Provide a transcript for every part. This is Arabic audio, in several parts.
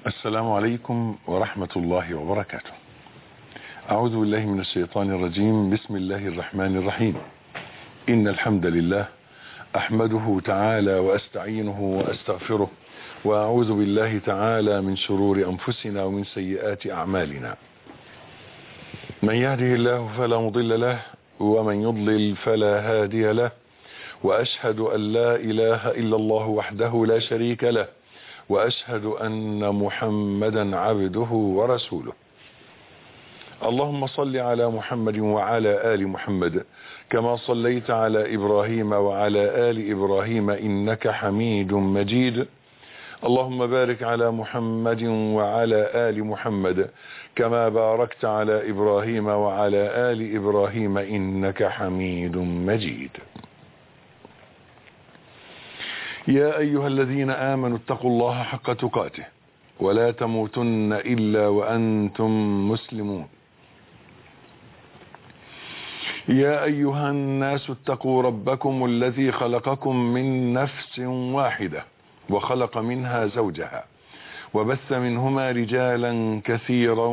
السلام عليكم ورحمة الله وبركاته. أعوذ بالله من الشيطان الرجيم. بسم الله الرحمن الرحيم. إن الحمد لله أحمده تعالى وأستعينه وأستغفره، وأعوذ بالله تعالى من شرور أنفسنا ومن سيئات أعمالنا. من يهده الله فلا مضل له، ومن يضلل فلا هادي له، وأشهد أن لا إله إلا الله وحده لا شريك له، وأشهد أن محمدا عبده ورسوله. اللهم صل على محمد وعلى آل محمد كما صليت على إبراهيم وعلى آل إبراهيم إنك حميد مجيد. اللهم بارك على محمد وعلى آل محمد كما باركت على إبراهيم وعلى آل إبراهيم إنك حميد مجيد. يا أيها الذين آمنوا اتقوا الله حق تقاته ولا تموتن إلا وأنتم مسلمون. يا أيها الناس اتقوا ربكم الذي خلقكم من نفس واحدة وخلق منها زوجها وبث منهما رجالا كثيرا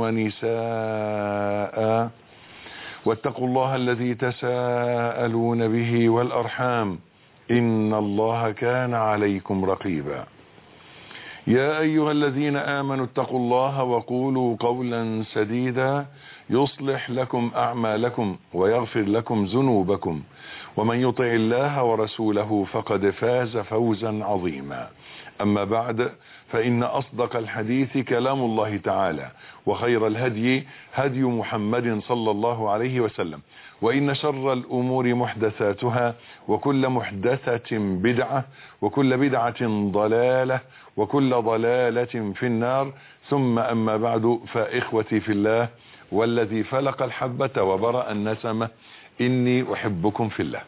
ونساء، واتقوا الله الذي تساءلون به والأرحام إن الله كان عليكم رقيبا. يا أيها الذين آمنوا اتقوا الله وقولوا قولا سديدا يصلح لكم أعمالكم ويغفر لكم ذنوبكم، ومن يطع الله ورسوله فقد فاز فوزا عظيما. أما بعد، فإن أصدق الحديث كلام الله تعالى، وخير الهدي هدي محمد صلى الله عليه وسلم، وإن شر الأمور محدثاتها، وكل محدثة بدعة، وكل بدعة ضلالة، وكل ضلالة في النار. ثم أما بعد، فإخوتي في الله والذي فلق الحبة وبرأ النسمة، إني أحبكم في الله،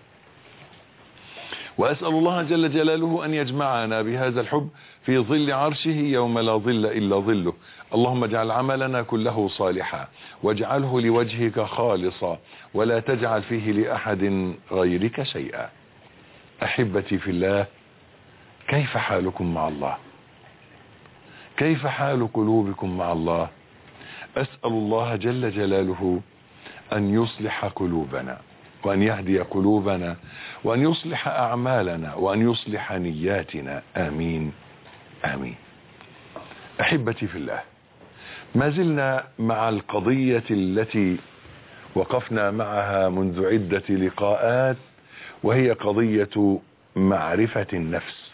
وأسأل الله جل جلاله أن يجمعنا بهذا الحب في ظل عرشه يوم لا ظل إلا ظله. اللهم اجعل عملنا كله صالحا، واجعله لوجهك خالصا، ولا تجعل فيه لأحد غيرك شيئا. أحبتي في الله، كيف حالكم مع الله؟ كيف حال قلوبكم مع الله؟ أسأل الله جل جلاله أن يصلح قلوبنا، وأن يهدي قلوبنا، وأن يصلح أعمالنا، وأن يصلح نياتنا. آمين آمين. أحبتي في الله، ما زلنا مع القضية التي وقفنا معها منذ عدة لقاءات، وهي قضية معرفة النفس.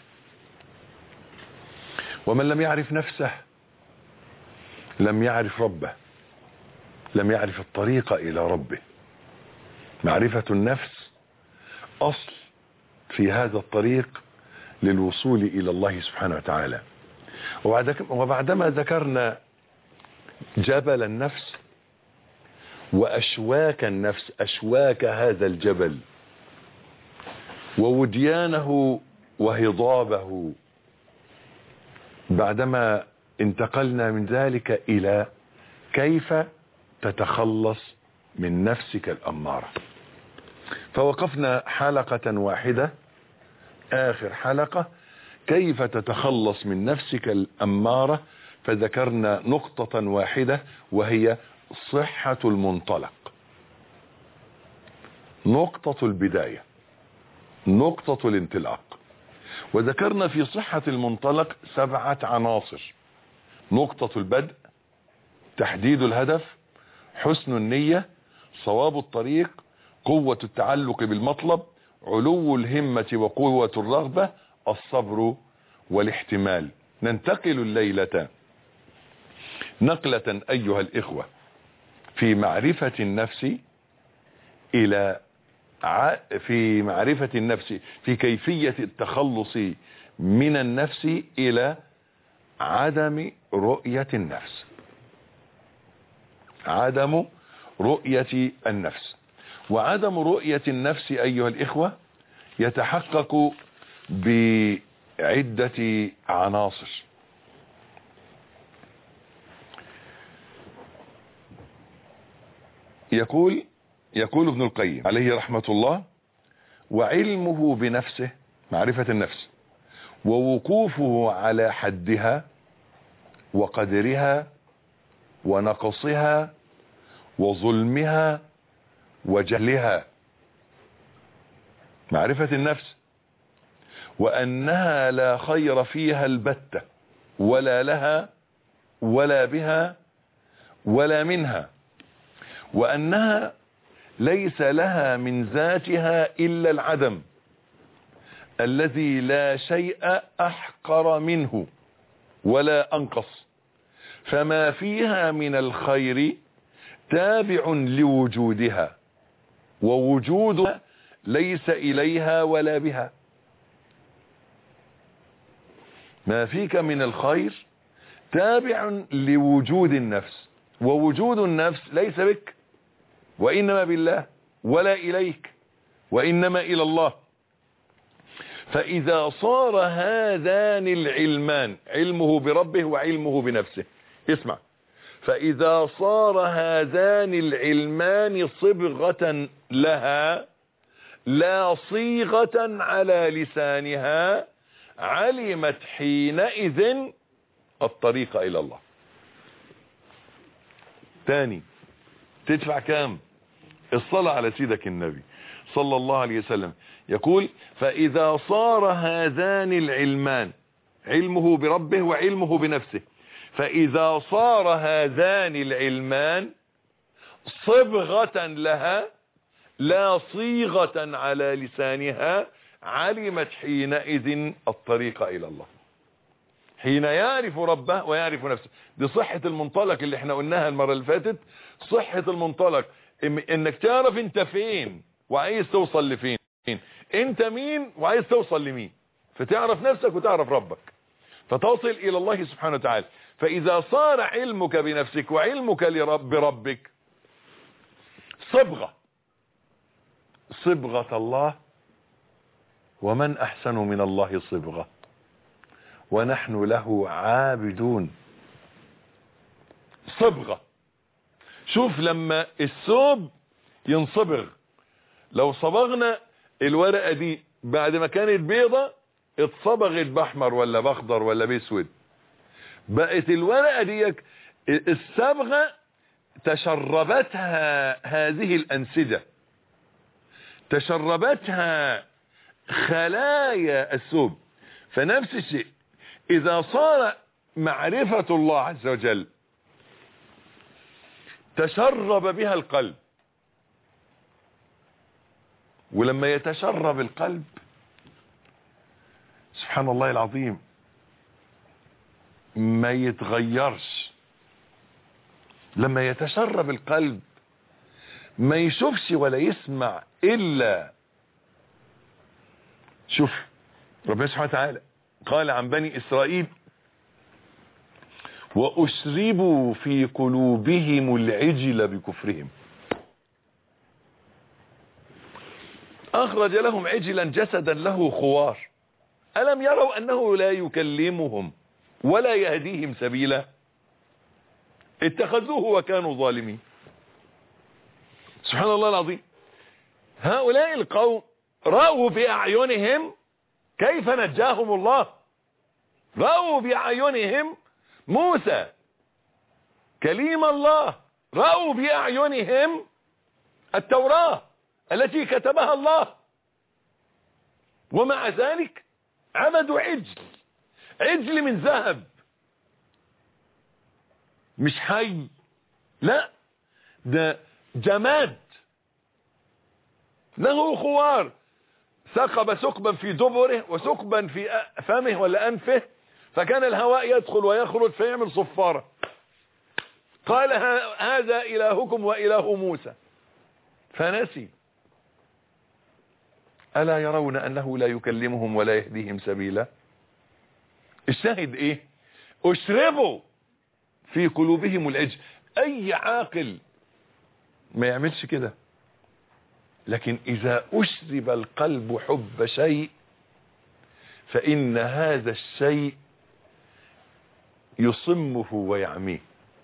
ومن لم يعرف نفسه لم يعرف ربه، لم يعرف الطريق إلى ربه. معرفة النفس أصل في هذا الطريق للوصول إلى الله سبحانه وتعالى. وبعدما ذكرنا جبل النفس وأشواك النفس، أشواك هذا الجبل ووديانه وهضابه، بعدما انتقلنا من ذلك إلى كيف تتخلص من نفسك الأمارة، فوقفنا حلقة واحدة، آخر حلقة، كيف تتخلص من نفسك الأمارة، فذكرنا نقطة واحدة وهي صحة المنطلق، نقطة البداية، نقطة الانطلاق. وذكرنا في صحة المنطلق 7 عناصر: نقطة البدء، تحديد الهدف، حسن النية، صواب الطريق، قوة التعلق بالمطلب، علو الهمة وقوة الرغبة، الصبر والاحتمال. ننتقل الليلة نقلة أيها الإخوة في معرفة النفس في معرفة النفس، في كيفية التخلص من النفس إلى عدم رؤية النفس. عدم رؤية النفس. وعدم رؤية النفس أيها الإخوة يتحقق بعدة عناصر. يقول ابن القيم عليه رحمة الله: وعلمه بنفسه، معرفة النفس، ووقوفه على حدها، وقدرها ونقصها وظلمها وجهلها. معرفة النفس وأنها لا خير فيها البتة، ولا لها ولا بها ولا منها، وأنها ليس لها من ذاتها إلا العدم الذي لا شيء أحقر منه ولا أنقص، فما فيها من الخير تابع لوجودها، ووجودها ليس إليها ولا بها. ما فيك من الخير تابع لوجود النفس، ووجود النفس ليس بك وإنما بالله، ولا إليك وإنما إلى الله. فإذا صار هذان العلمان، علمه بربه وعلمه بنفسه، اسمع، فإذا صار هذان العلمان صبغة لها لا صيغة على لسانها، علمت حينئذ الطريق إلى الله. تاني، تدفع كام؟ الصلاة على سيدك النبي صلى الله عليه وسلم يقول: فإذا صار هذان العلمان، علمه بربه وعلمه بنفسه، فإذا صار هذان العلمان صبغة لها لا صيغة على لسانها، علمت حينئذ الطريق إلى الله. حين يعرف ربه ويعرف نفسه. دي صحة المنطلق اللي احنا قلناها المرة اللي فاتت. صحة المنطلق انك تعرف انت فين وعايز توصل لفين، انت مين وعايز توصل لمين، فتعرف نفسك وتعرف ربك فتوصل الى الله سبحانه وتعالى. فاذا صار علمك بنفسك وعلمك بربك صبغة الله، ومن احسن من الله صبغة، ونحن له عابدون. صبغة. شوف لما الثوب ينصبغ، لو صبغنا الورقة دي بعد ما كانت بيضة اتصبغت باحمر ولا باخضر ولا باسود، بقت الورقة دي الصبغة تشربتها هذه الأنسجة، تشربتها خلايا الثوب. فنفس الشيء إذا صار معرفة الله عز وجل تشرب بها القلب، ولما يتشرب القلب سبحان الله العظيم ما يتغيرش. لما يتشرب القلب ما يشوفش ولا يسمع إلا. شوف ربنا سبحانه وتعالى قال عن بني إسرائيل: وأشربوا في قلوبهم العجل بكفرهم. أخرج لهم عجلا جسدا له خوار، ألم يروا أنه لا يكلمهم ولا يهديهم سبيلا، اتخذوه وكانوا ظالمين. سبحان الله العظيم. هؤلاء القوم رأوا بأعينهم كيف نجاهم الله، رأوا بأعينهم موسى كليم الله، رأوا بأعينهم التوراة التي كتبها الله، ومع ذلك عبدوا عجل من ذهب، مش حي، لا ده جماد له خوار، ثقب ثقبا في دبره وثقبا في فمه ولا أنفه، فكان الهواء يدخل ويخرج فيعمل صفارة. قال هذا إلهكم وإله موسى فنسي. ألا يرون أنه لا يكلمهم ولا يهديهم سبيلا. الشاهد إيه؟ أشربوا في قلوبهم العجل. أي عاقل ما يعملش كده، لكن إذا أشرب القلب حب شيء فإن هذا الشيء يصمه ويعميه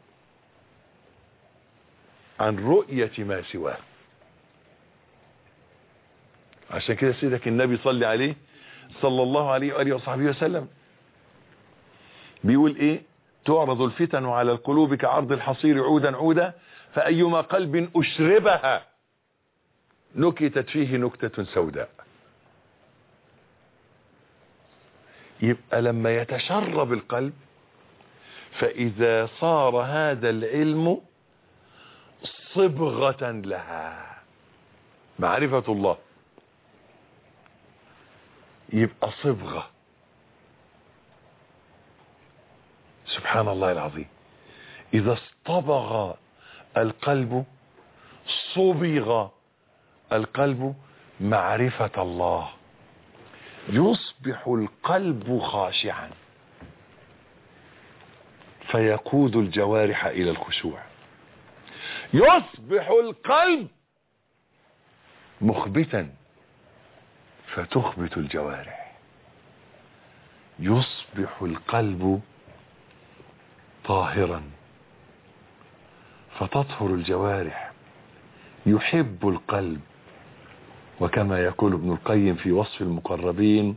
عن رؤية ما سواه. عشان كده سيدك النبي صلى عليه صلى الله عليه وآله وصحبه وسلم بيقول ايه؟ تعرض الفتن على القلوب كعرض الحصير عودا عودا، فأيما قلب أشربها نكتت فيه نكتة سوداء. يبقى لما يتشرب القلب، فإذا صار هذا العلم صبغة لها، معرفة الله يبقى صبغة. سبحان الله العظيم. إذا اصطبغ القلب صبغ القلب معرفة الله، يصبح القلب خاشعا فيقود الجوارح إلى الخشوع. يصبح القلب مخبتا فتخبت الجوارح. يصبح القلب طاهرا فتطهر الجوارح. يحب القلب، وكما يقول ابن القيم في وصف المقربين: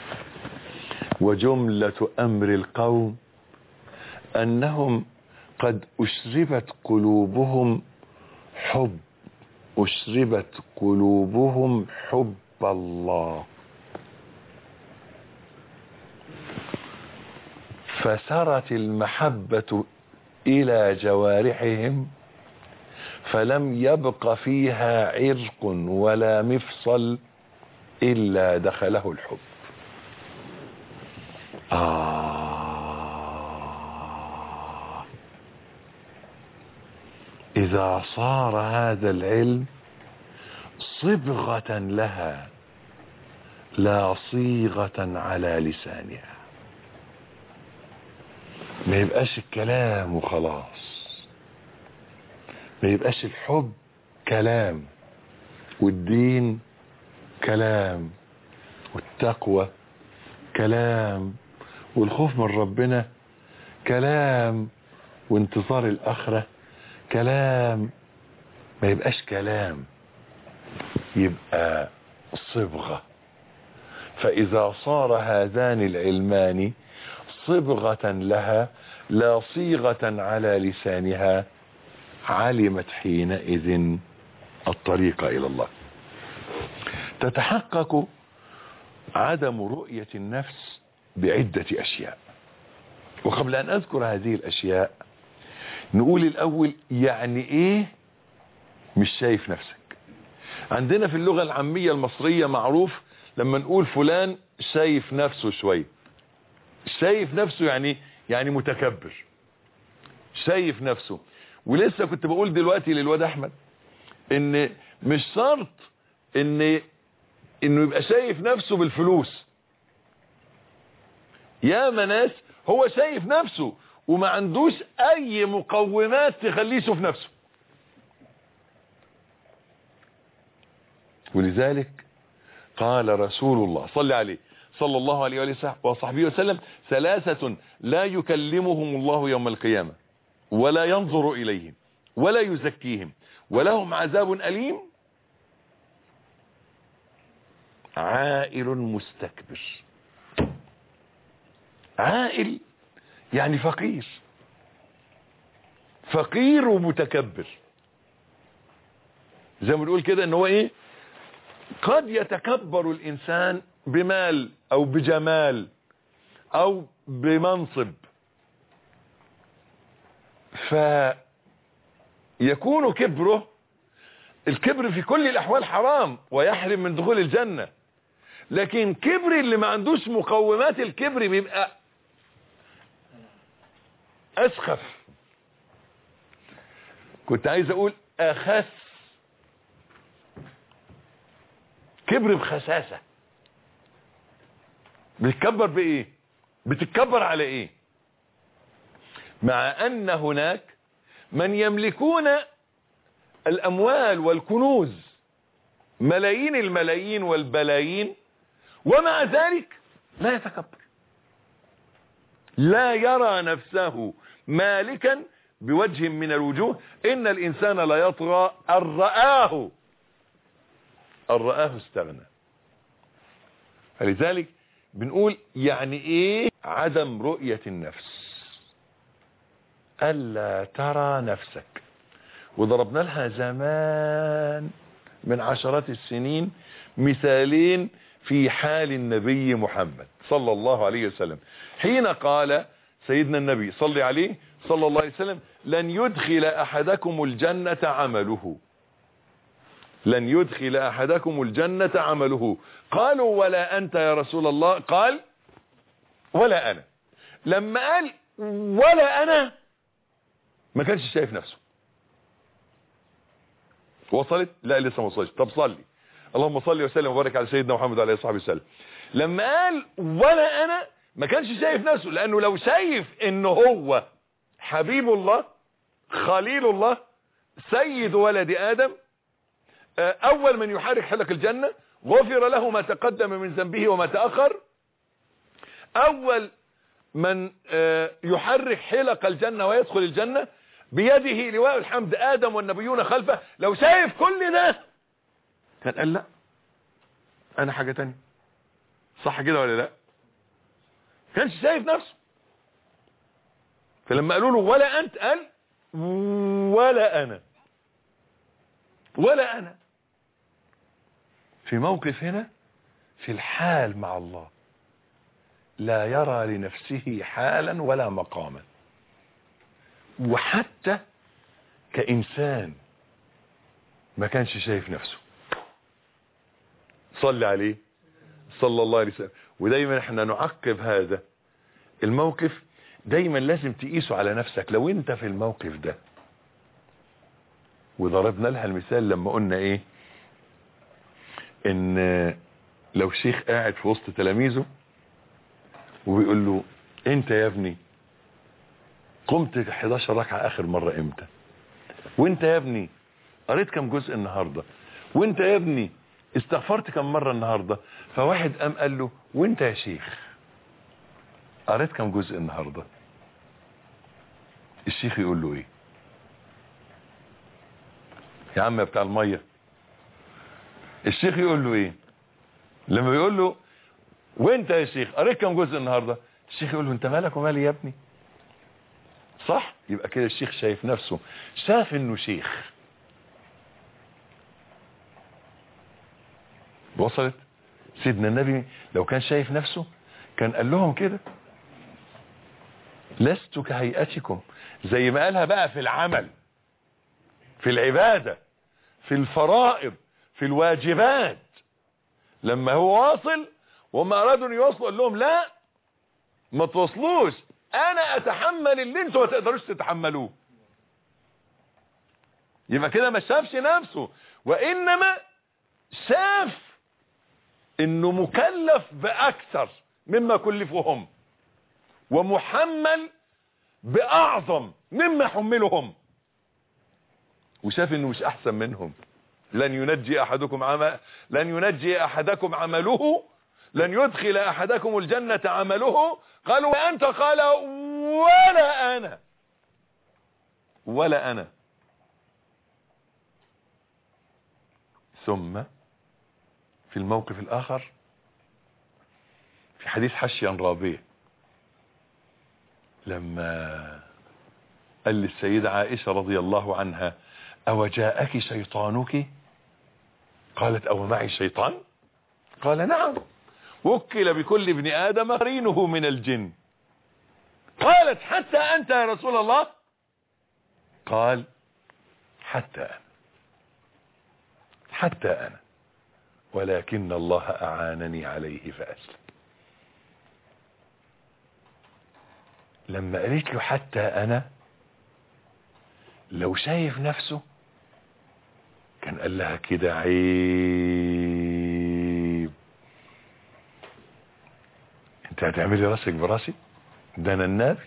وجملة أمر القوم أنهم قد أشربت قلوبهم حب الله، فسرت المحبة إلى جوارحهم فلم يبق فيها عرق ولا مفصل إلا دخله الحب. إذا صار هذا العلم صبغة لها لا صيغة على لسانها، ما يبقاش الكلام وخلاص، ما يبقاش الحب كلام، والدين كلام، والتقوى كلام، والخوف من ربنا كلام، وانتظار الآخرة كلام. ما يبقاش كلام، يبقى صبغة. فإذا صار هذان العلمان صبغة لها لا صيغة على لسانها علمت حينئذ الطريق إلى الله. تتحقق عدم رؤية النفس بعدة أشياء، وقبل أن أذكر هذه الأشياء نقول الأول يعني إيه مش شايف نفسك. عندنا في اللغة العامية المصرية معروف لما نقول فلان شايف نفسه شوية، شايف نفسه يعني متكبر، شايف نفسه. ولسه كنت بقول دلوقتي للواد أحمد إن مش شرط إنه يبقى شايف نفسه بالفلوس. يا ناس هو شايف نفسه وما عندوش أي مقومات تخليه يشوف نفسه. ولذلك قال رسول الله صلى الله عليه وصحبه وسلم: ثلاثة لا يكلمهم الله يوم القيامة ولا ينظر إليهم ولا يزكيهم ولهم عذاب أليم: عائل مستكبر. عائل يعني فقير ومتكبر. زي ما بنقول كده ان هو ايه، قد يتكبر الانسان بمال او بجمال او بمنصب، فيكون الكبر في كل الاحوال حرام ويحرم من دخول الجنة. لكن كبر اللي ما عندوش مقومات الكبر بيبقى اسخف. كنت عايز اقول اخس، كبر بخساسة. بتكبر بايه؟ بتتكبر على ايه؟ مع ان هناك من يملكون الاموال والكنوز، ملايين الملايين والبلايين، ومع ذلك لا يتكبر، لا يرى نفسه مالكا بوجه من الوجوه. ان الانسان لا يطغى ان رآه استغنى. فلذلك بنقول يعني ايه عدم رؤية النفس. ألا ترى نفسك. وضربنا لها زمان من عشرات السنين مثالين في حال النبي محمد صلى الله عليه وسلم، حين قال سيدنا النبي صلى عليه صلى الله عليه وسلم: لن يدخل أحدكم الجنة عمله، لن يدخل أحدكم الجنة عمله. قالوا: ولا أنت يا رسول الله؟ قال: ولا أنا. لما قال ولا أنا ما كانش شايف نفسه. وصلت؟ لا لسه ما وصلتش. طب صلي. اللهم صل وسلم وبارك على سيدنا محمد وعلى اله وصحبه وسلم. لما قال ولا انا ما كانش شايف نفسه، لانه لو شايف انه هو حبيب الله خليل الله سيد ولد ادم، اول من يحرك حلق الجنة، غفر له ما تقدم من ذنبه وما تأخر، اول من يحرك حلق الجنة ويدخل الجنة، بيده لواء الحمد آدم والنبيون خلفه. لو شايف كل ده كان قال لا انا حاجة تانية. صح كده ولا لا؟ كانش شايف نفسه. فلما قالوا له ولا انت قال ولا انا، ولا انا. في موقف هنا في الحال مع الله لا يرى لنفسه حالا ولا مقاما، وحتى كإنسان ما كانش شايف نفسه. صلى عليه صلى الله عليه وسلم. ودايما احنا نعقب هذا الموقف، دايما لازم تقيسه على نفسك. لو انت في الموقف ده، وضربنا لها المثال لما قلنا ايه، ان لو شيخ قاعد في وسط تلاميذه وبيقول له انت يا ابني قمت 11 ركعة اخر مرة امتى؟ وانت يا ابني قريت كم جزء النهاردة؟ وانت يا ابني استغفرت كم مرة النهاردة؟ فواحد قام قال له وانت يا شيخ قريت كم جزء النهاردة؟ الشيخ يقول له ايه؟ يا عم بتاع المية، الشيخ يقول له ايه لما بيقول له وانت يا شيخ قريت كم جزء النهاردة؟ الشيخ يقول له انت مالك ومالي يا ابني؟ صح؟ يبقى كده الشيخ شايف نفسه، شاف انه شيخ. وصلت؟ سيدنا النبي لو كان شايف نفسه كان قال لهم كده: لست كهيئتكم. زي ما قالها بقى في العمل، في العبادة، في الفرائض، في الواجبات. لما هو واصل وما ارادوا ان يوصلوا قال لهم لا ما توصلوش، انا اتحمل اللي انتوا ما تقدروش تتحملوه. يبقى كده ما شافش نفسه، وانما شاف انه مكلف باكثر مما كلفهم، ومحمل باعظم مما حملهم، وشاف انه مش احسن منهم. لن ينجي احدكم عمله، لن يدخل احدكم الجنة عمله. قالوا وانت؟ قال ولا انا، ولا انا. ثم في الموقف الاخر في حديث حشيا رابيه، لما قال للسيدة عائشة رضي الله عنها: أو جاءك شيطانك؟ قالت: أو معي شيطان؟ قال: نعم، وكل بكل ابن آدم قرينه من الجن. قالت: حتى أنت يا رسول الله؟ قال: حتى أنا، حتى أنا، ولكن الله أعانني عليه فأسلم. لما قالت له حتى أنا، لو شايف نفسه كان قال لها كده عيب، انت هتعملي راسك براسي؟ ده انا النبي.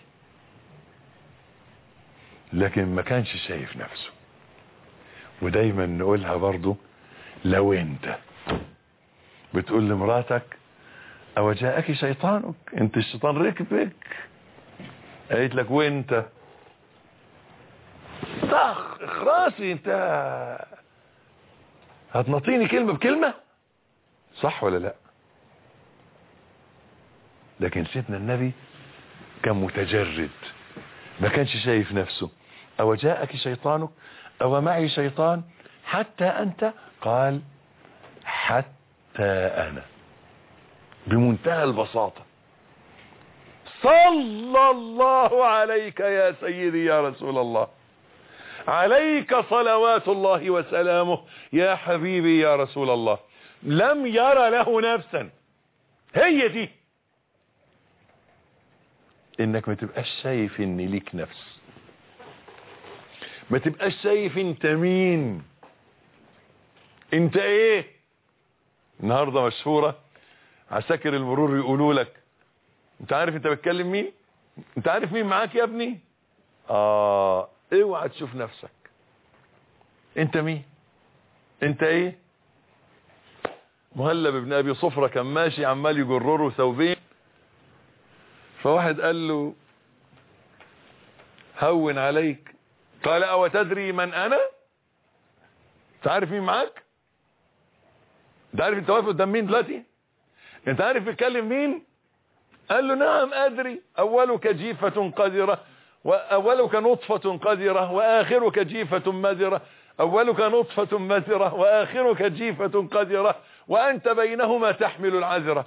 لكن ما كانش شايف نفسه. ودايما نقولها برضو، لو انت بتقول لمراتك او جاءك شيطانك، انت الشيطان ركبك، قالت لك وانت طخ اخراسي، انت هتنطيني كلمة بكلمة؟ صح ولا لا؟ لكن سيدنا النبي كان متجرد، ما كانش شايف نفسه. او جاءك شيطانك او معي شيطان حتى انت؟ قال حتى انا، بمنتهى البساطة. صلى الله عليك يا سيدي يا رسول الله، عليك صلوات الله وسلامه يا حبيبي يا رسول الله. لم يرى له نفسا. هي دي انك ما تبقاش شايف ان ليك نفس، ما تبقاش شايف انت مين، انت ايه. النهاردة مشهورة عساكر المرور يقولوا لك انت عارف انت بتكلم مين؟ انت عارف مين معاك يا ابني؟ اوعى تشوف نفسك. انت مين؟ انت ايه؟ مهلب ابن ابي صفرة كان ماشي عمال يجرره ثوبين، فواحد قال له هون عليك. قال او تدري من انا؟ انت عارف مين معاك؟ انت عارف انت واقف قدام مين دلوقتي؟ انت عارف بيتكلم مين؟ قال له نعم ادري، اولك جيفة قذرة واولك نطفة قذرة واخرك جيفة مذرة، اولك نطفة مذرة واخرك جيفة قذرة وانت بينهما تحمل العذرة.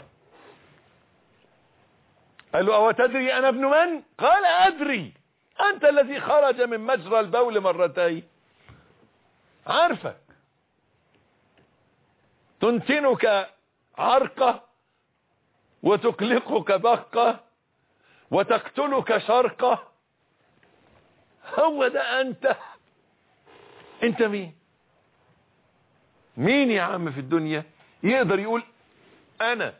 قال له او تدري انا ابن من؟ قال ادري، انت الذي خرج من مجرى البول مرتين. عارفك، تنتنك عرقة وتقلقك بقة وتقتلك شرقة. هو ده انت. انت مين؟ مين يا عم في الدنيا يقدر يقول انا؟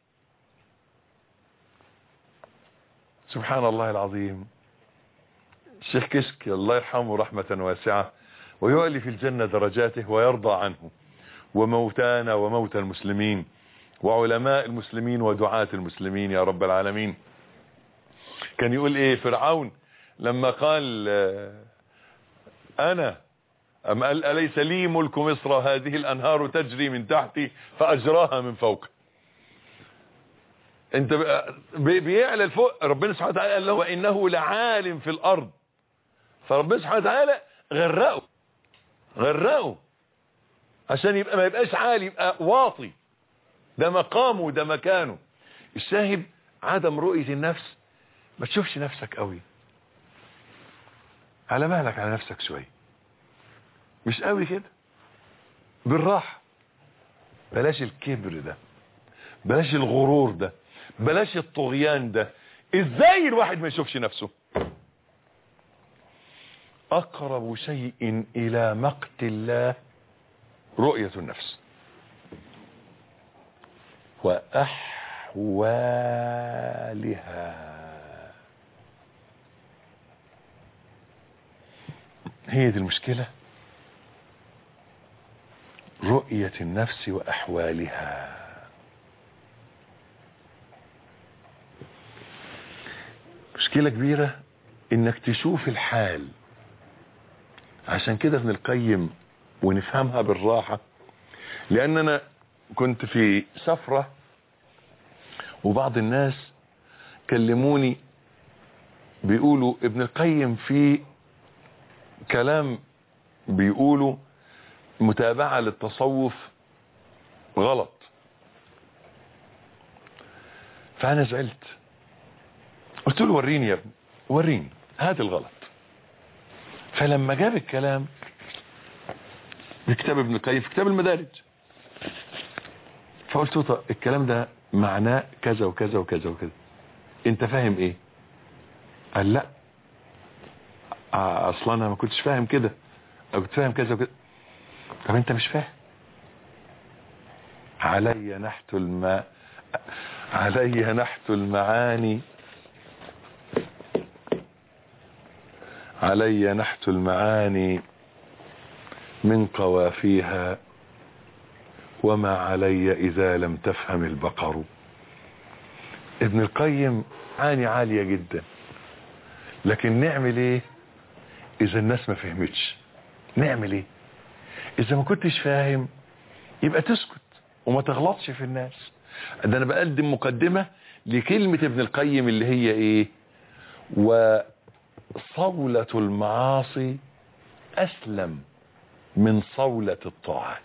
سبحان الله العظيم. الشيخ كشك الله يرحمه رحمة واسعة ويعلي في الجنة درجاته ويرضى عنه وموتانا وموتى المسلمين وعلماء المسلمين ودعاة المسلمين يا رب العالمين. كان يقول ايه فرعون لما قال انا أم قال أليس لي ملك مصر هذه الأنهار تجري من تحتي فأجراها من فوق. انت بيعلى الفوق. ربنا سبحانه وتعالى قال له وإنه لعالم في الأرض، فربنا سبحانه وتعالى غرقه عشان يبقى ما يبقاش عالي، يبقى واطي. ده مقامه، ده مكانه. الشاهد عدم رؤية النفس. ما تشوفش نفسك قوي، على مهلك على نفسك شوية، مش قوي كده، بالراحة. بلاش الكبر ده، بلاش الغرور ده، بلاش الطغيان ده. ازاي الواحد ما يشوفش نفسه؟ اقرب شيء الى مقت الله رؤية النفس واحوالها. هي دي المشكلة، رؤية النفس واحوالها. مشكلة كبيرة انك تشوف الحال. عشان كده ابن القيم ونفهمها بالراحة، لان انا كنت في سفرة وبعض الناس كلموني بيقولوا ابن القيم في كلام بيقولوا متابعة للتصوف غلط. فانا زعلت، قلت له وريني يا ابني، وريني هات الغلط. فلما جاب الكلام في كتاب ابن القيم في كتاب المدارج، فقلت له طب الكلام ده معناه كذا وكذا وكذا وكذا، انت فاهم ايه؟ قال لا اصلا انا ما كنتش فاهم كده، او كنت فاهم كذا وكذا. طب انت مش فاهم. علي نحت المعاني، علي نحت المعاني من قوافيها وما علي إذا لم تفهم البقر. ابن القيم معاني عالية جدا، لكن نعمل ايه اذا الناس ما فهمتش؟ نعمل ايه اذا ما كنتش فاهم؟ يبقى تسكت وما تغلطش في الناس. ده انا بقدم مقدمة لكلمة ابن القيم اللي هي ايه؟ صولة المعاصي أسلم من صولة الطاعات.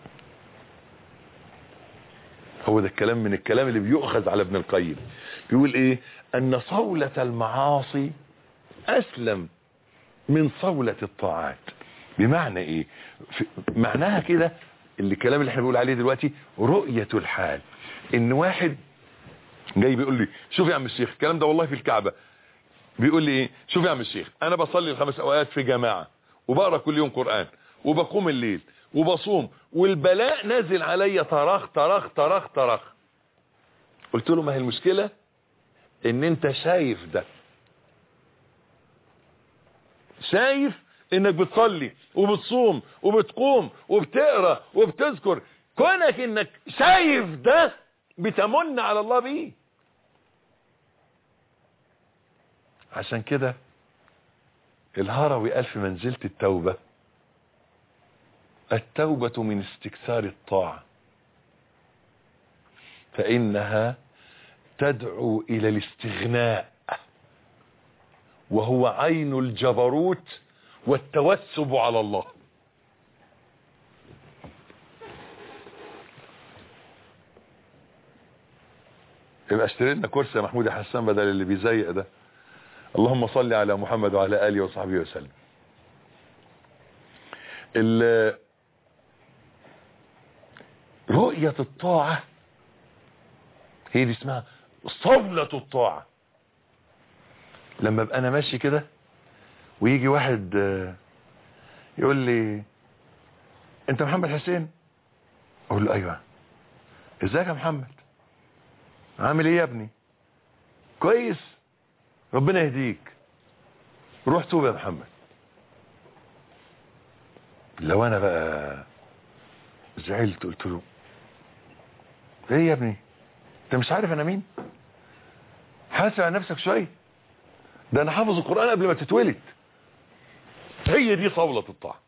هو ده الكلام من الكلام اللي بيؤخذ على ابن القيم. بيقول ايه؟ ان صولة المعاصي اسلم من صولة الطاعات. بمعنى ايه؟ معناها كده الكلام اللي احنا بنقول عليه دلوقتي رؤية الحال. ان واحد جاي بيقول لي شوف يا عم الشيخ، الكلام ده والله في الكعبة، بيقول لي ايه؟ شوف يا عم الشيخ، انا بصلي ال5 اوقات في جماعة، وبقرأ كل يوم قرآن، وبقوم الليل، وبصوم، والبلاء نازل عليا طرخ طرخ طرخ طرخ. قلت له ما هي المشكلة ان انت شايف ده، شايف انك بتصلي وبتصوم وبتقوم وبتقرأ وبتذكر، كونك انك شايف ده بتمن على الله بيه. عشان كده الهروي قال في منزلة التوبة: التوبة من استكثار الطاعة، فإنها تدعو إلى الاستغناء، وهو عين الجبروت والتوسب على الله. يبقى اشتري لنا كرسي يا محمود يا حسان بدل اللي بيزيق ده. اللهم صل على محمد وعلى آله وصحبه وسلم. رؤية الطاعة هي دي اسمها صولة الطاعة. لما ابقى انا ماشي كده ويجي واحد يقول لي انت محمد حسين؟ اقول له ايوه. ازيك يا محمد؟ عامل ايه يا ابني؟ كويس، ربنا يهديك، روح توب يا محمد. لو انا بقى زعلت قلت له ايه يا ابني، انت مش عارف انا مين؟ حاسب على نفسك شويه، ده انا حافظ القرآن قبل ما تتولد. هي دي صولة الطاعة.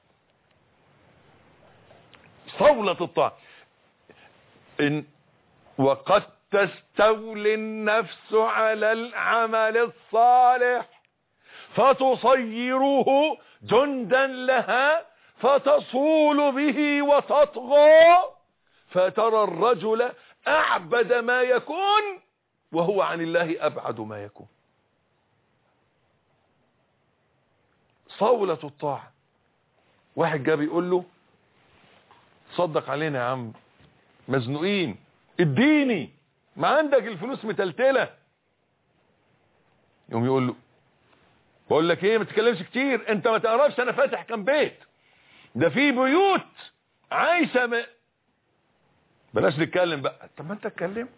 صولة الطاعة. إن وقد تستولي النفس على العمل الصالح فتصيره جندا لها فتصول به وتطغى، فترى الرجل أعبد ما يكون وهو عن الله أبعد ما يكون. صولة الطاعة. واحد جاب يقول له صدق علينا يا عم، مزنوقين، اديني، ما عندك الفلوس متلتلة. يوم يقول له بقول لك ايه، ما تتكلمش كتير، انت ما تعرفش انا فاتح كام بيت، ده في بيوت عايشة بلاش نتكلم بقى. طب ما انت اتكلمت.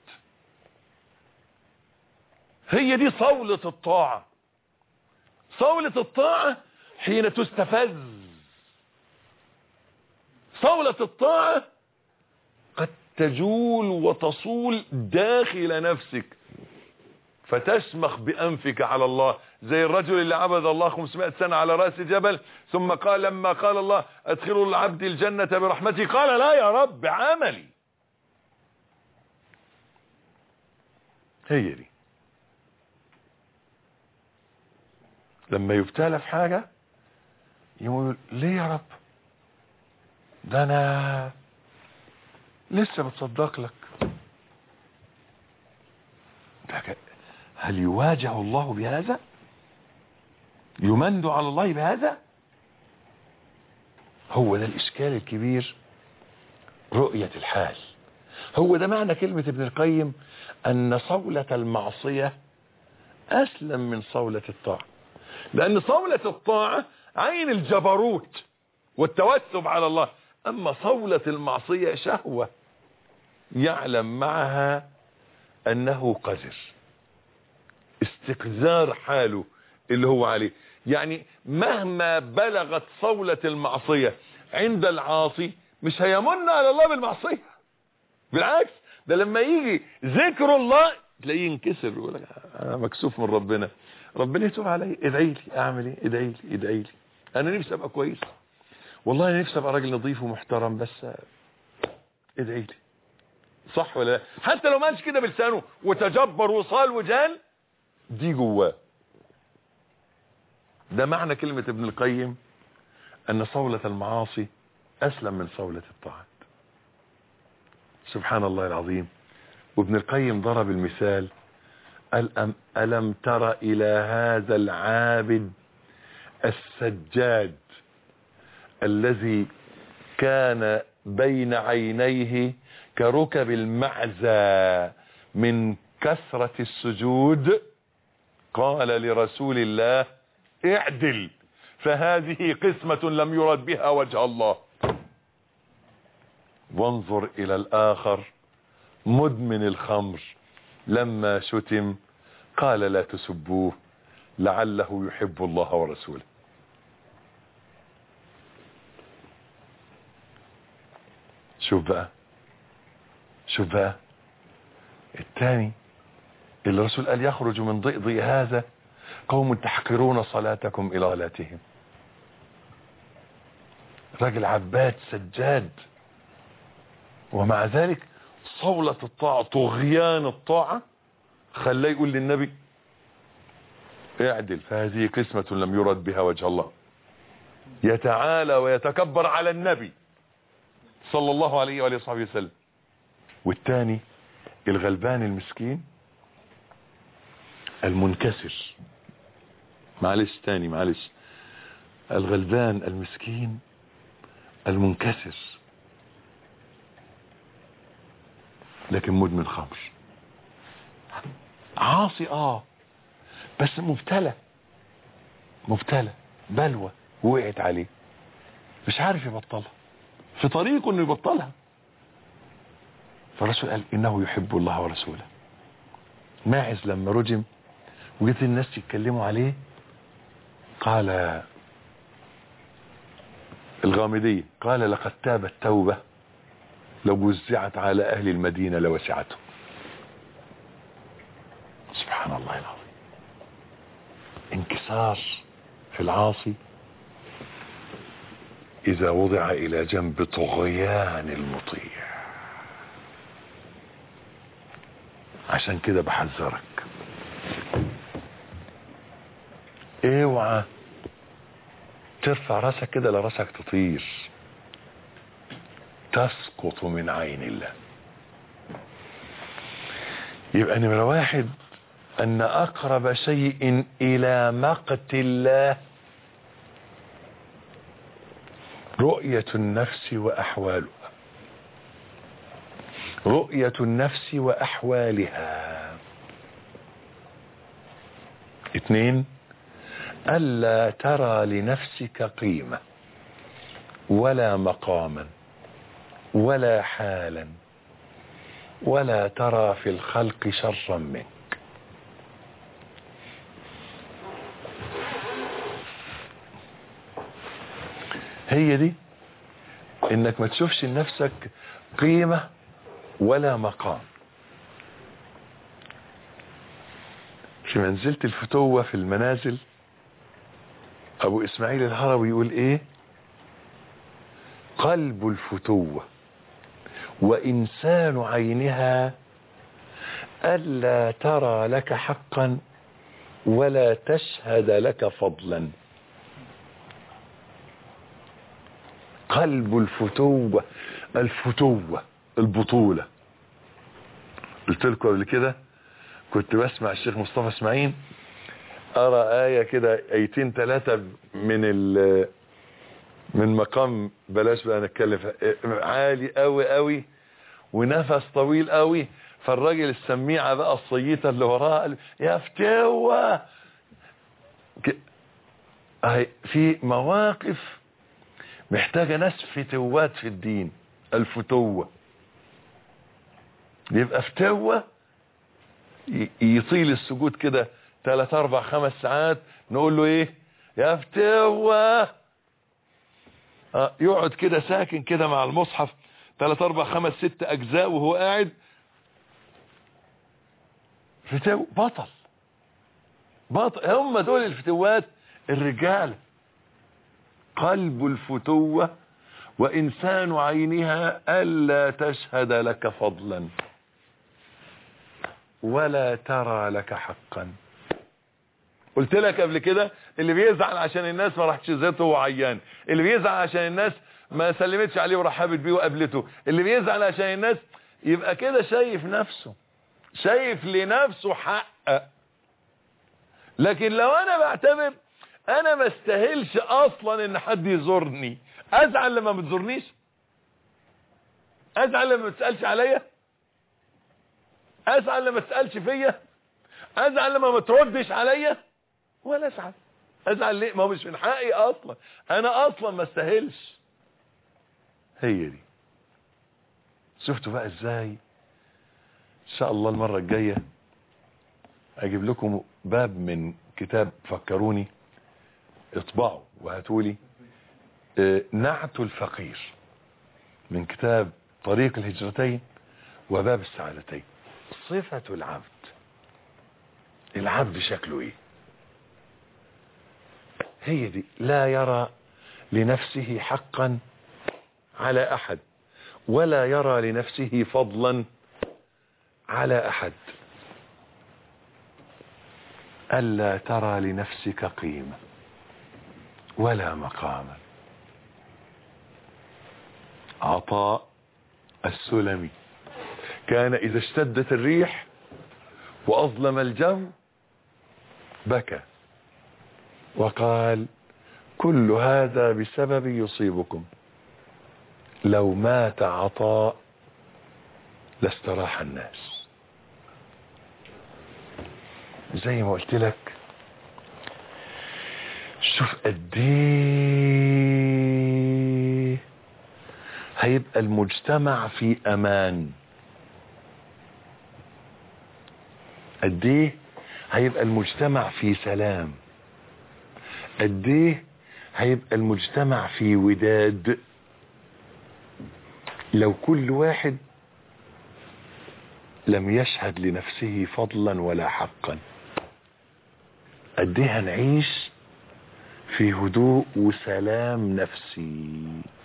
هي دي صولة الطاعة. صولة الطاعة حين تستفز. صولة الطاعة قد تجول وتصول داخل نفسك فتشمخ بأنفك على الله، زي الرجل اللي عبد الله 500 سنة على رأس جبل، ثم قال لما قال الله ادخلوا العبد الجنة برحمتي قال لا يا رب عملي. هي دي. لما يبتلى في حاجة يقول ليه يا رب، ده انا لسه بتصدق لك. هل يواجه الله بهذا؟ يمند على الله بهذا؟ هو ده الإشكال الكبير، رؤية الحال. هو ده معنى كلمة ابن القيم أن صولة المعصية أسلم من صولة الطاعة، لأن صولة الطاعة عين الجبروت والتوسب على الله، أما صولة المعصية شهوة يعلم معها أنه قذر، استقذار حاله اللي هو عليه. يعني مهما بلغت صولة المعصية عند العاصي مش هيمن على الله بالمعصية، بالعكس ده لما يجي ذكر الله تلاقيه ينكسر ويقول لك انا مكسوف من ربنا، ربنا يتوب علي، ادعي لي، اعمل ايه؟ ادعي لي ادعي لي، انا نفسي ابقى كويس، والله انا نفسي ابقى راجل نظيف ومحترم، بس ادعي لي. صح ولا لا؟ حتى لو ما قالش كده بلسانه وتجبر وصال وجال، دي جواه. ده معنى كلمة ابن القيم أن صولة المعاصي أسلم من صولة الطاعات. سبحان الله العظيم. وابن القيم ضرب المثال، ألم تر إلى هذا العابد السجاد الذي كان بين عينيه كركب المعزى من كثرة السجود، قال لرسول الله اعدل فهذه قسمة لم يرد بها وجه الله. وانظر إلى الآخر مدمن الخمر لما شتم قال لا تسبوه لعله يحب الله ورسوله. شوف بقى الثاني اللي الرسول قال يخرج من ضئضئ هذا قوم تحقرون صلاتكم إلى صلاتهم. راجل عباد سجاد، ومع ذلك صولة الطاعة طغيان الطاعة خلاه يقول للنبي اعدل فهذه قسمة لم يرد بها وجه الله. يتعالى ويتكبر على النبي صلى الله عليه وآله وصحبه وسلم. والتاني الغلبان المسكين المنكسر، معلش الغلبان المسكين المنكسر لكن مدمن خمر، عاصي بس مبتلى بلوى وقعت عليه مش عارف يبطلها، في طريقه انه يبطلها. فالرسول قال انه يحب الله ورسوله. ماعز لما رجم وجيت الناس يتكلموا عليه قال الغامدية قال لقد تاب التوبة لو وزعت على اهل المدينة لوسعته. سبحان الله العظيم. انكسار في العاصي اذا وضع الى جنب طغيان المطيع. عشان كده بحذرك اوعى ترفع راسك كده لراسك تطير تسقط من عين الله. يبقى نمرة واحد ان اقرب شيء الى مقت الله رؤية النفس واحوالها، رؤية النفس واحوالها. 2 ألا ترى لنفسك قيمة ولا مقاما ولا حالا ولا ترى في الخلق شرا منك. هي دي انك ما تشوفش لنفسك قيمة ولا مقام. في منزلة الفتوة في المنازل ابو اسماعيل الهروي يقول ايه؟ قلب الفتوة وانسان عينها الا ترى لك حقا ولا تشهد لك فضلا. قلب الفتوة، الفتوة البطولة. قلت لكم قبل كده كنت بسمع الشيخ مصطفى اسماعيل ارى آية كده 2 3 من مقام بلاش بقى نتكلم عالي قوي ونفس طويل قوي، فالراجل السميعة بقى الصيتة اللي وراها قال يا فتوة. في مواقف محتاجة ناس فتوات في الدين. الفتوة يبقى فتوة يطيل السجود كده 3 4 5 ساعات، نقول له ايه يا فتوة، يقعد كده ساكن كده مع المصحف 3 4 5 6 اجزاء وهو قاعد فتوة. بطل هم دول الفتوات الرجال. قلب الفتوة وإنسان عينها ألا تشهد لك فضلا ولا ترى لك حقا. قلت لك قبل كده اللي بيزعل عشان الناس ما راحتش زيته وهو عيان، اللي بيزعل عشان الناس ما سلمتش عليه ورحبت بيه وقابلته، اللي بيزعل عشان الناس، يبقى كده شايف نفسه، شايف لنفسه حق. لكن لو انا بعتبر انا ما استاهلش اصلا ان حد يزورني، ازعل لما ما تزورنيش؟ ازعل لما ما تسالش عليا؟ ازعل لما ما تسالش فيا؟ ازعل لما ما تردش عليا؟ ولا ازعل. ازعل ليه؟ ما هو مش من حقي اصلا، انا اصلا ما استاهلش. هي دي. شفتوا بقى ازاي؟ ان شاء الله المره الجايه اجيب لكم باب من كتاب فكروني، اطبعوا وهاتولي، نعت الفقير من كتاب طريق الهجرتين وباب السعادتين. صفة العبد، العبد شكله ايه؟ هي دي. لا يرى لنفسه حقا على احد، ولا يرى لنفسه فضلا على احد. ألا ترى لنفسك قيمة ولا مقاما. عطاء السلمي كان إذا اشتدت الريح وأظلم الجو بكى وقال: كل هذا بسبب يصيبكم، لو مات عطاء لاستراح الناس. زي ما قلت لك، شوف قد ايه هيبقى المجتمع في امان، قد ايه هيبقى المجتمع في سلام، قد ايه هيبقى المجتمع في وداد لو كل واحد لم يشهد لنفسه فضلا ولا حقا. قد ايه هنعيش في هدوء وسلام نفسي.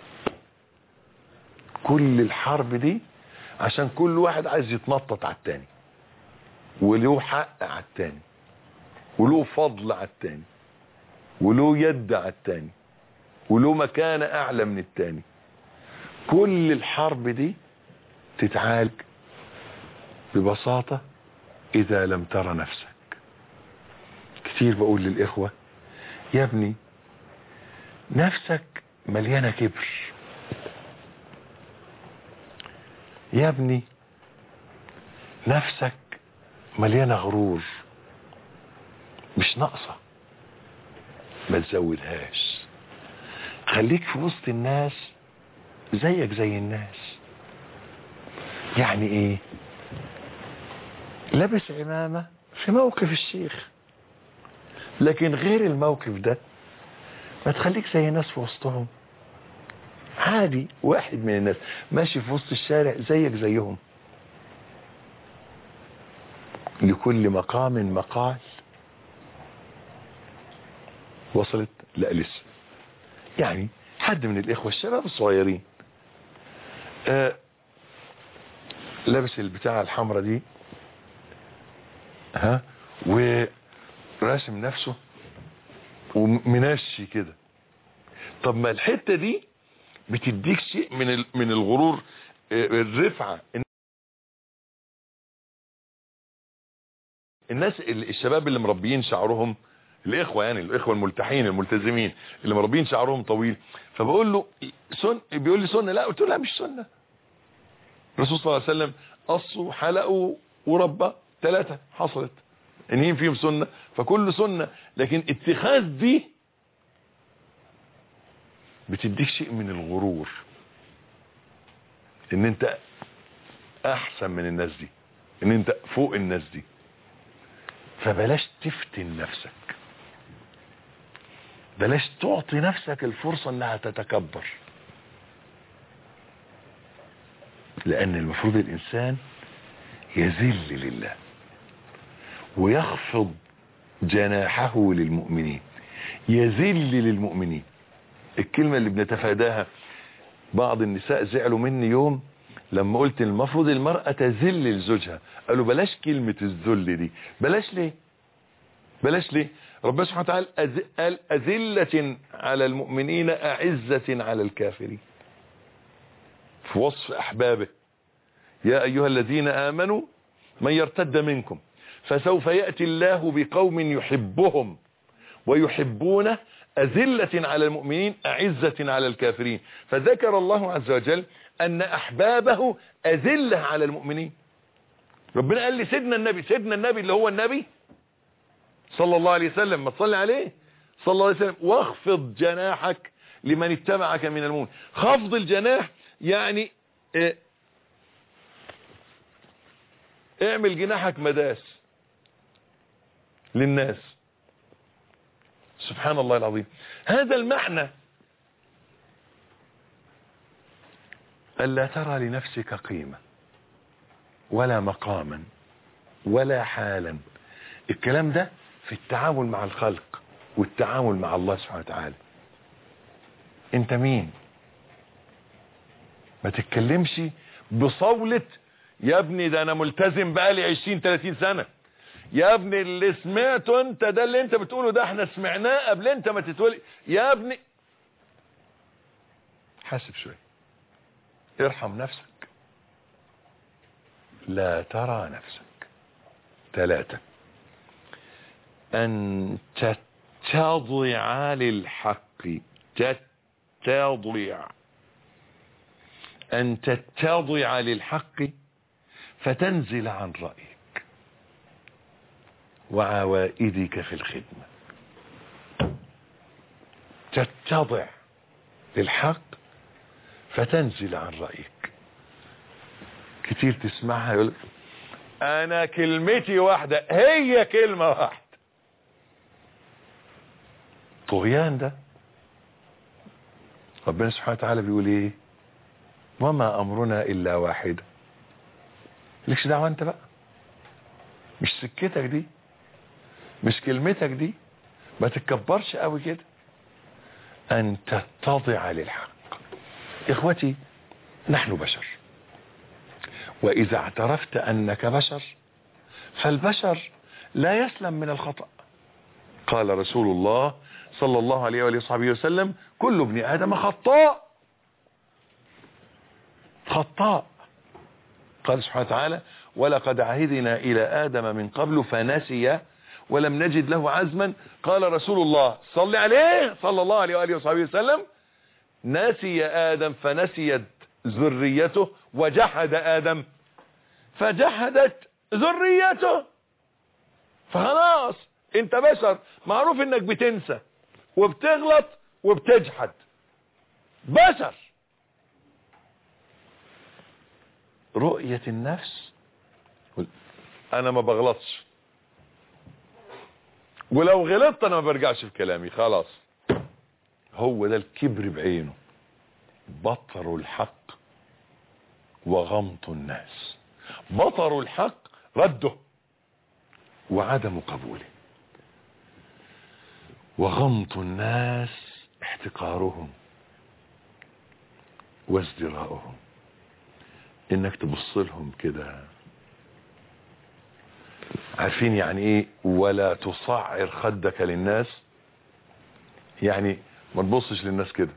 كل الحرب دي عشان كل واحد عايز يتنطط على التاني، وله حق على التاني، وله فضل على التاني، وله يد على التاني، وله مكانة اعلى من التاني. كل الحرب دي تتعالج ببساطة اذا لم ترى نفسك. كتير بقول للاخوة: يا ابني نفسك مليانة كبر، يا ابني نفسك مليانة غرور، مش ناقصة، ما تزودهاش. خليك في وسط الناس زيك زي الناس. يعني ايه؟ لابس عمامة في موقف الشيخ، لكن غير الموقف ده ما تخليك زي الناس في وسطهم. عادي، واحد من الناس ماشي في وسط الشارع زيك زيهم. لكل مقام مقال. وصلت؟ لا لسه. يعني حد من الاخوة الشباب الصغيرين لابس البتاعة الحمراء دي، وراسم نفسه ومنشي كده. طب ما الحتة دي بتديك شيء من الغرور، الرفعة. الناس الشباب اللي مربيين شعرهم، الاخوة يعني الاخوة الملتحين الملتزمين اللي مربيين شعرهم طويل، فبقول له بيقول لي سنة. لا، قلت له لا مش سنة. الرسول صلى الله عليه وسلم قصوا حلقوا وربى 3 حصلت انهم فيهم سنة، فكل سنة. لكن اتخاذ دي بتديك شيء من الغرور، ان انت احسن من الناس دي، ان انت فوق الناس دي. فبلاش تفتن نفسك، بلاش تعطي نفسك الفرصة انها تتكبر. لان المفروض الانسان يذل لله ويخفض جناحه للمؤمنين، يذل للمؤمنين. الكلمة اللي بنتفاداها، بعض النساء زعلوا مني يوم لما قلت المفروض المرأة تذل لزوجها، قالوا بلاش كلمة الذل دي. بلاش ليه؟ بلاش ليه؟ ربنا سبحانه وتعالى قال أذلة على المؤمنين أعزة على الكافرين في وصف أحبابه. يا أيها الذين آمنوا من يرتد منكم فسوف يأتي الله بقوم يحبهم ويحبونه أذلة على المؤمنين أعزة على الكافرين. فذكر الله عز وجل أن أحبابه أذلة على المؤمنين. ربنا قال لي سيدنا النبي اللي هو النبي صلى الله عليه وسلم، ما تصلي عليه صلى الله عليه وسلم، واخفض جناحك لمن اتبعك من المؤمنين. خفض الجناح يعني اعمل جناحك مداس للناس. سبحان الله العظيم. هذا المعنى ألا ترى لنفسك قيمة ولا مقاما ولا حالا. الكلام ده في التعامل مع الخلق والتعامل مع الله سبحانه وتعالى. انت مين؟ ما تتكلمش بصولة يا ابني ده انا ملتزم بقالي 20-30 سنة، يا ابني اللي سمعته انت ده اللي انت بتقوله ده احنا سمعناه قبل انت ما تتولد يا ابني. حاسب شوية، ارحم نفسك. لا ترى نفسك. 3 أن تتضع للحق. أن تتضع للحق فتنزل عن رأيك وعوائدك في الخدمة. تتضع للحق فتنزل عن رأيك. كتير تسمعها يقول أنا كلمتي واحدة، هي كلمة واحدة. طغيان ده. ربنا سبحانه وتعالى بيقول ايه؟ وما امرنا الا واحدة. لكش دعوة انت بقى، مش سكتك دي، مش كلمتك دي، ما تتكبرش قوي كده. ان تتضع للحق. اخوتي نحن بشر، واذا اعترفت انك بشر فالبشر لا يسلم من الخطأ. قال رسول الله صلى الله عليه وآله وصحبه وسلم كل ابن آدم خطاء. قال سبحانه وتعالى ولقد عهدنا إلى آدم من قبل فنسي ولم نجد له عزما. قال رسول الله صلى عليه صلى الله عليه وآله وصحبه وسلم نسي آدم فنسيت ذريته وجحد آدم فجحدت ذريته. فخلاص انت بشر، معروف انك بتنسى وبتغلط وبتجحد، بشر. رؤية النفس انا ما بغلطش، ولو غلطت انا ما برجعش في كلامي خلاص. هو ده الكبر بعينه. بطر الحق وغمط الناس. بطر الحق رده وعدم قبوله، وغمط الناس احتقارهم وازدراؤهم. انك تبص لهم كده. عارفين يعني ايه ولا تصعر خدك للناس؟ يعني ما تبصش للناس كده.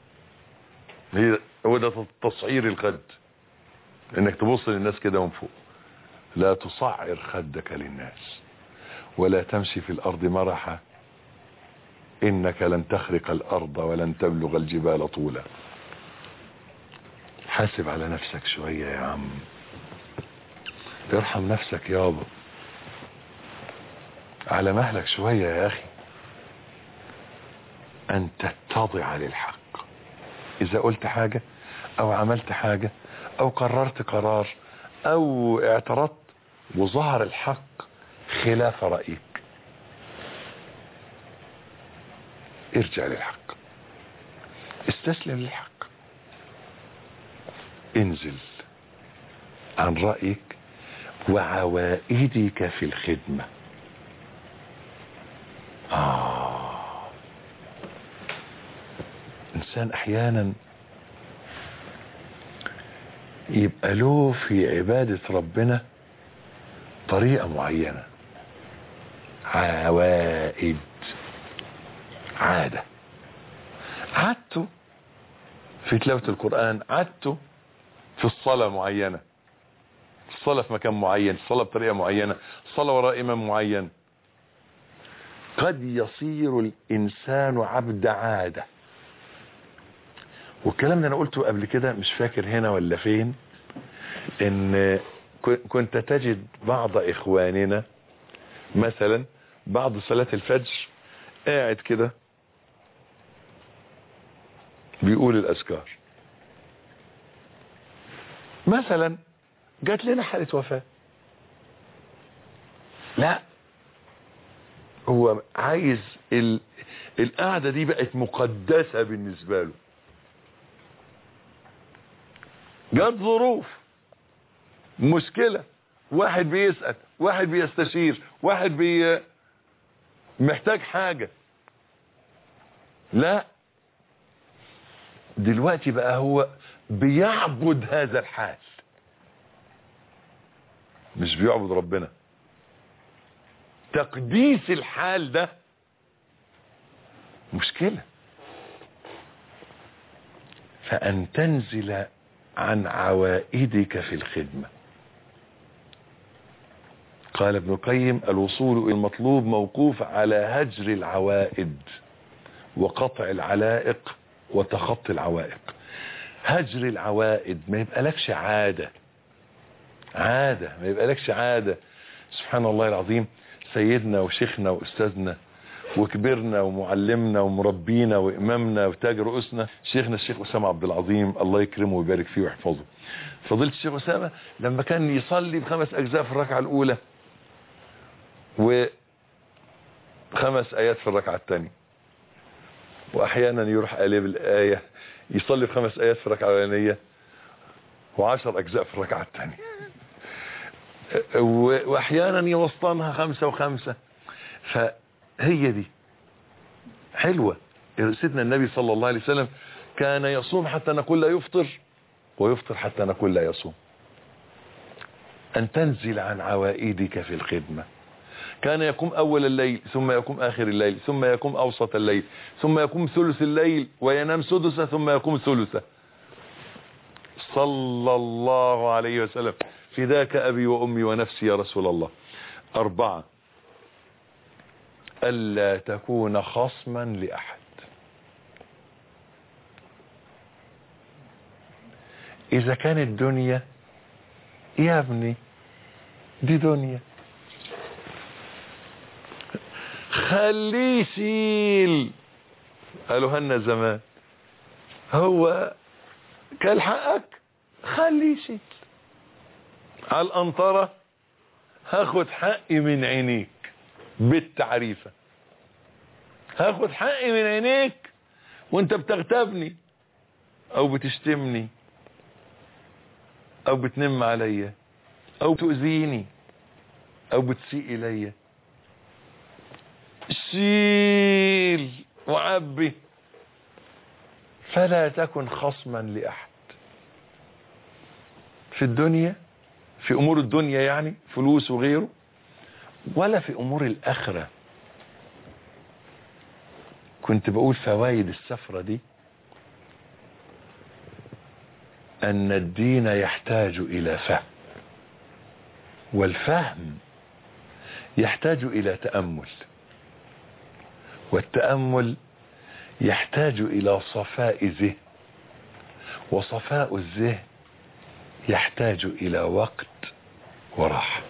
هو ده تصعير الخد، انك تبص للناس كده من فوق. لا تصعر خدك للناس ولا تمشي في الارض مرحا انك لن تخرق الارض ولن تبلغ الجبال طولا. حاسب على نفسك شوية يا عم، ارحم نفسك يابا، على مهلك شوية يا اخي. ان تتضع للحق. اذا قلت حاجة او عملت حاجة او قررت قرار او اعترضت وظهر الحق خلاف رأيك، ارجع للحق، استسلم للحق، انزل عن رأيك وعوائدك في الخدمة. انسان احيانا يبقى له في عبادة ربنا طريقة معينة، عوائد عادة. عادته في تلاوة القرآن، عادته في الصلاة معينة، الصلاة في مكان معين، الصلاة بطريقة معينة، الصلاة وراء إمام معين. قد يصير الإنسان عبد عادة. والكلام ده أنا قلته قبل كده، مش فاكر هنا ولا فين، إن كنت تجد بعض إخواننا مثلا بعد صلاة الفجر قاعد كده بيقول الأذكار. مثلا جات لنا حالة وفاة، لا هو عايز القعدة دي بقت مقدسة بالنسبة له. جات ظروف، مشكلة، واحد بيسأل، واحد بيستشير، واحد محتاج حاجة، لا دلوقتي بقى هو بيعبد هذا الحال، مش بيعبد ربنا. تقديس الحال ده مشكلة. فأن تنزل عن عوائدك في الخدمة. قال ابن القيم: الوصول إلى المطلوب موقوف على هجر العوائد وقطع العلائق وتخطي العوائق. هجر العوائد، ما يبقى لكش عادة، ما يبقى لكش عادة. سبحان الله العظيم، سيدنا وشيخنا وأستاذنا وكبرنا ومعلمنا ومربينا وإمامنا وتاج رؤوسنا شيخنا الشيخ أسامة عبد العظيم، الله يكرمه ويبارك فيه ويحفظه. فضيلة الشيخ أسامة لما كان يصلي ب5 أجزاء في الركعة الأولى و5 آيات في الركعة الثانية، وأحيانا يروح قلب الآية يصلي ب5 آيات في الركعة الأولانية و10 أجزاء في الركعة الثانية، وأحيانا يوسطنها 5 و5. فهي دي حلوة. سيدنا النبي صلى الله عليه وسلم كان يصوم حتى نقول لا يفطر، ويفطر حتى نقول لا يصوم. أن تنزل عن عوائدك في الخدمة. كان يقوم أول الليل، ثم يقوم آخر الليل، ثم يقوم أوسط الليل، ثم يقوم ثلث الليل وينام سدسه، ثم يقوم ثلثه، صلى الله عليه وسلم. فداك أبي وأمي ونفسي يا رسول الله. 4: ألا تكون خصما لأحد. إذا كانت الدنيا، يا ابني دي دنيا، خليه يشيل. قالوا هنا زمان، هو كل حقك خليه يشيل. على القنطرة هاخد حقي من عينيك بالتعريفة، هاخد حقي من عينيك وانت بتغتابني او بتشتمني او بتنم عليا او بتؤذيني او بتسيء الي. شيل وعبي. فلا تكن خصما لأحد في الدنيا، في امور الدنيا يعني فلوس وغيره، ولا في امور الاخرة. كنت بقول فوائد السفرة دي ان الدين يحتاج الى فهم، والفهم يحتاج الى تأمل، والتأمل يحتاج الى صفاء ذهن، وصفاء الذهن يحتاج الى وقت وراحة.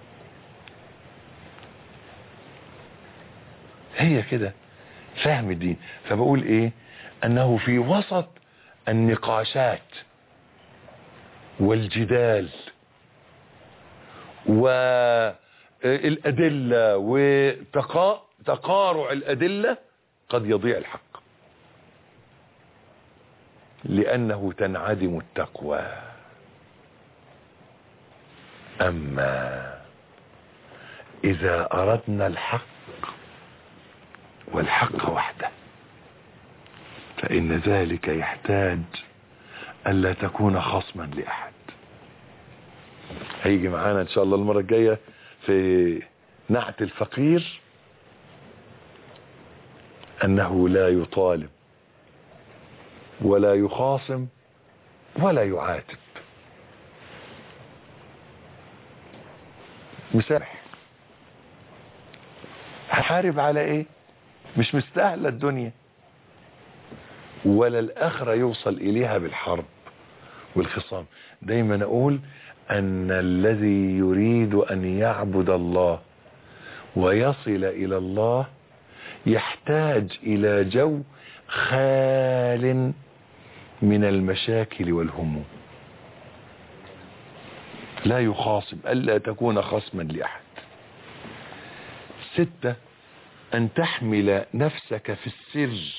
هي كده فهم الدين. فبقول ايه؟ انه في وسط النقاشات والجدال والأدلة وتقارع الأدلة قد يضيع الحق، لأنه تنعدم التقوى. أما إذا أردنا الحق والحق وحده فإن ذلك يحتاج ألا تكون خصما لأحد. هيجي معانا إن شاء الله المرة الجاية في نعت الفقير أنه لا يطالب ولا يخاصم ولا يعاتب، مسامح. هحارب على ايه؟ مش مستاهله الدنيا ولا الآخرة يوصل إليها بالحرب والخصام. دايما أقول أن الذي يريد أن يعبد الله ويصل إلى الله يحتاج إلى جو خال من المشاكل والهموم، لا يخاصم، ألا تكون خصما لأحد. 6، أن تحمل نفسك في السر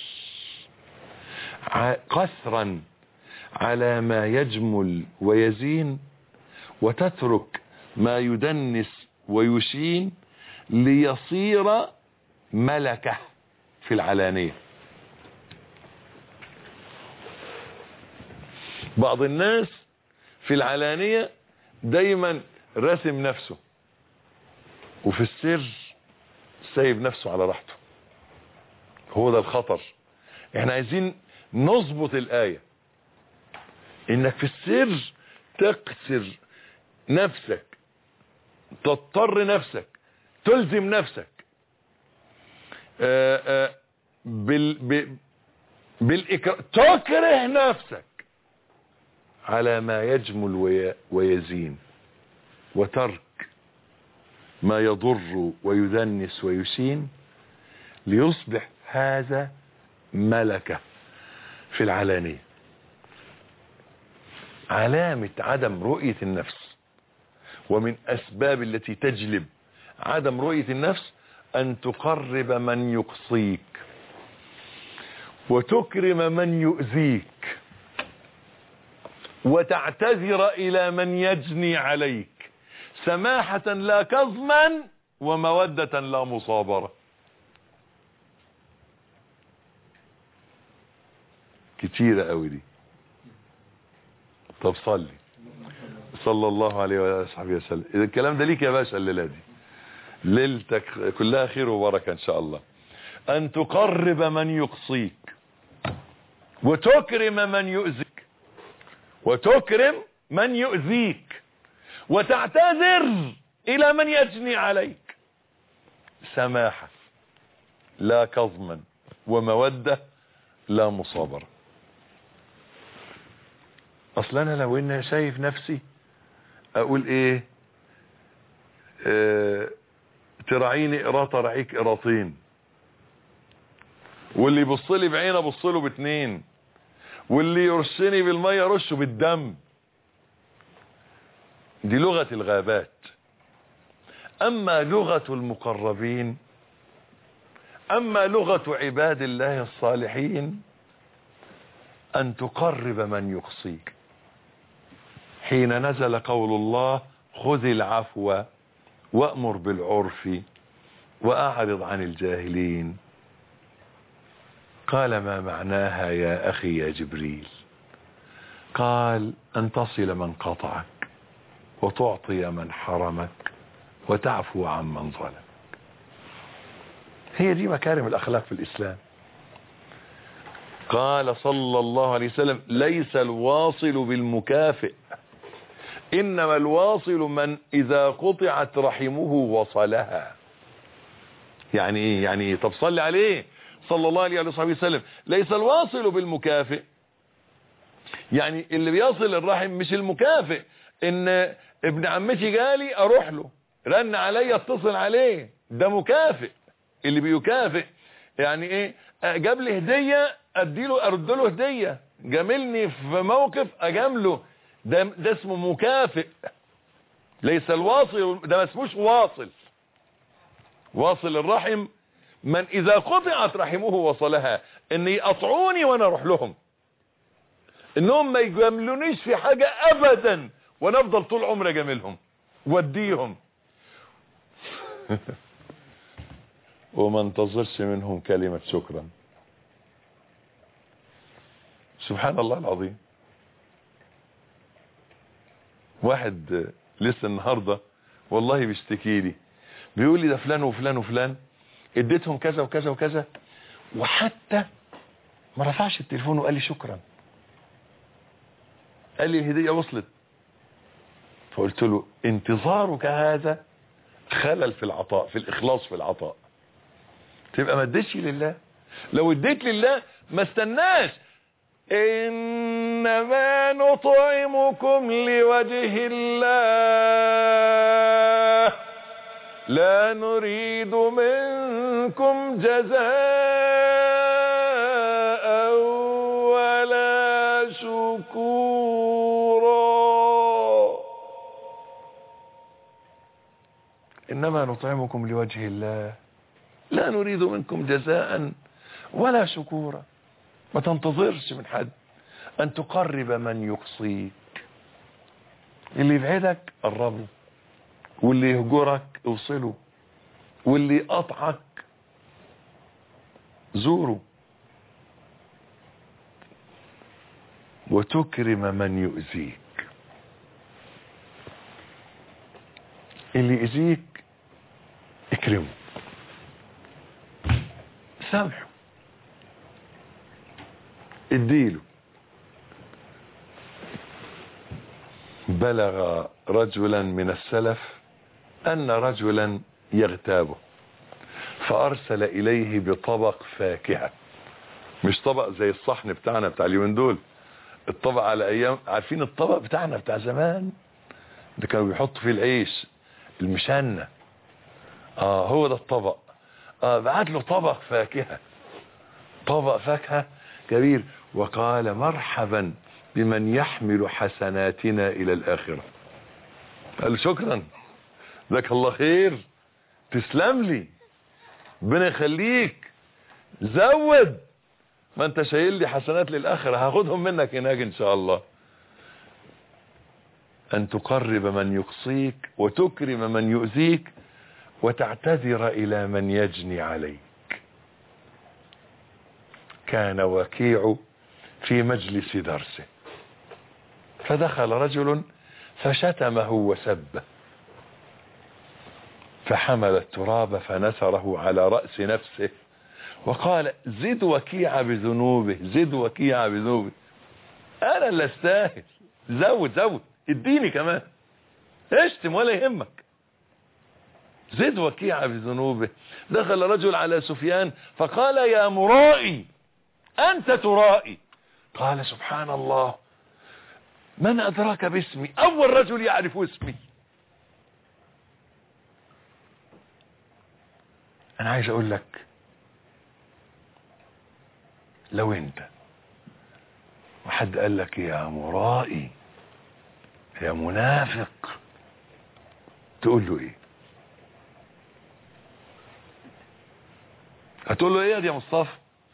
قثرا على ما يجمل ويزين، وتترك ما يدنس ويشين ليصير ملكة في العلانية. بعض الناس في العلانية دايما راسم نفسه، وفي السر سايب نفسه على راحته. هو ده الخطر. احنا عايزين نظبط الآية، انك في السر تقسر نفسك، تضطر نفسك، تلزم نفسك تكره نفسك على ما يجمل ويزين، وترك ما يضر ويدنس ويشين، ليصبح هذا ملكة في العلانية. علامة عدم رؤية النفس ومن أسباب التي تجلب عدم رؤية النفس أن تقرب من يقصيك وتكرم من يؤذيك وتعتذر إلى من يجني عليك، سماحة لا كظما ومودة لا مصابرة. كتيرة قوي دي. طب صلي صلى الله عليه وصحبه وسلم. إذا الكلام ده ليك يا باشا الليلة دي، ليلتك كلها خير وبركة إن شاء الله. أن تقرب من يقصيك وتكرم من يؤذيك، وتكرم من يؤذيك وتعتذر إلى من يجني عليك، سماحة لا كظما ومودة لا مصابرة. اصلا انا لو اني شايف نفسي اقول ايه، تراعيني قراط ارعيك قراطين، واللي يبص لي بعين ابص له باتنين، واللي يرشني بالميه رشه بالدم. دي لغة الغابات. اما لغة المقربين، اما لغة عباد الله الصالحين، ان تقرب من يقصيك. حين نزل قول الله خذ العفو وأمر بالعرف وأعرض عن الجاهلين، قال ما معناها يا أخي يا جبريل؟ قال أن تصل من قطعك وتعطي من حرمك وتعفو عن من ظلمك. هي دي مكارم الأخلاق في الإسلام. قال صلى الله عليه وسلم ليس الواصل بالمكافئ، إنما الواصل من إذا قطعت رحمه وصلها. يعني إيه؟ يعني إيه؟ طب صلي عليه صلى الله عليه وصحبه وسلم. ليس الواصل بالمكافئ، يعني اللي بيصل الرحم مش المكافئ، إن ابن عمتي جالي أروح له، رن علي اتصل عليه، ده مكافئ. اللي بيكافئ يعني إيه؟ جاب لي هدية أديله أرد له هدية، جاملني في موقف أجامله، ده اسمه مكافئ. ليس الواصل، ده ما اسموش واصل. واصل الرحم من اذا قطعت رحمه وصلها، ان يقطعوني وانا اروح لهم، انهم ما يجاملونيش في حاجة ابدا وانا افضل طول عمري اجاملهم واديهم وما انتظرش منهم كلمة شكرا. سبحان الله العظيم. واحد لسه النهاردة والله بيشتكي لي، بيقول لي ده فلان وفلان وفلان اديتهم كذا وكذا وكذا، وحتى ما رفعش التليفون وقال لي شكرا، قال لي الهدية وصلت. فقلت له انتظارك هذا خلل في العطاء، في الإخلاص في العطاء. تبقى ما اديتش لله. لو اديت لله ما استناش، إنما نطعمكم لوجه الله لا نريد منكم جزاء ولا شكورا. إنما نطعمكم لوجه الله لا نريد منكم جزاء ولا شكورا. ما تنتظرش من حد أن تقرب من يقصيك. اللي يبعدك قربه، واللي يهجرك اوصله، واللي يقطعك زوره. وتكرم من يؤذيك. اللي يؤذيك اكرمه، سامحه، اديله. بلغ رجلا من السلف أن رجلا يغتابه، فأرسل إليه بطبق فاكهة، مش طبق زي الصحن بتاعنا بتاع اليومين دول، الطبق على أيام، عارفين الطبق بتاعنا بتاع زمان اللي كانوا بيحطوا فيه العيش المشنة، هو ده الطبق. بعت له طبق فاكهة، طبق فاكهة كبير، وقال مرحبا بمن يحمل حسناتنا إلى الآخرة. قال له شكرا، جزاك الله خير، تسلم لي، ربنا يخليك، زود، ما انت شايل لي حسنات للآخرة، هاخدهم منك هناك ان شاء الله. ان تقرب من يقصيك وتكرم من يؤذيك وتعتذر الى من يجني عليك. كان وكيع في مجلس درسه، فدخل رجل فشتمه وسبه، فحمل التراب فنثره على رأس نفسه وقال زد وكيع بذنوبه، زد وكيع بذنوبه، انا اللي استاهل، زود اديني كمان، اشتم ولا يهمك، زد وكيع بذنوبه. دخل رجل على سفيان فقال يا مرائي انت ترائي. قال سبحان الله، من ادراك باسمي؟ اول رجل يعرف اسمي. انا عايز اقول لك، لو انت وحد قال لك يا مرائي يا منافق، تقول له ايه؟ هتقول له ايه يا مصطفى؟